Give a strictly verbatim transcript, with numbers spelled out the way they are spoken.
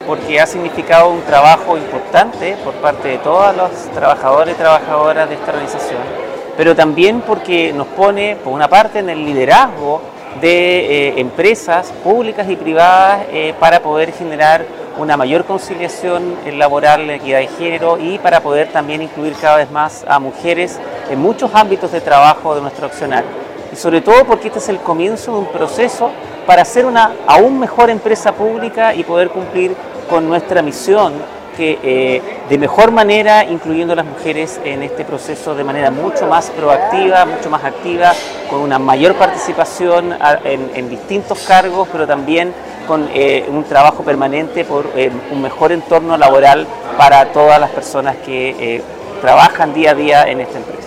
porque ha significado un trabajo importante por parte de todos los trabajadores y trabajadoras de esta organización, pero también porque nos pone, por una parte, en el liderazgo de eh, empresas públicas y privadas eh, para poder generar una mayor conciliación laboral, la equidad de género y para poder también incluir cada vez más a mujeres en muchos ámbitos de trabajo de nuestro accionar. Y sobre todo porque este es el comienzo de un proceso para ser una aún mejor empresa pública y poder cumplir con nuestra misión, que eh, de mejor manera incluyendo a las mujeres en este proceso de manera mucho más proactiva, mucho más activa, con una mayor participación en, en distintos cargos, pero también con eh, un trabajo permanente por eh, un mejor entorno laboral para todas las personas que eh, trabajan día a día en esta empresa.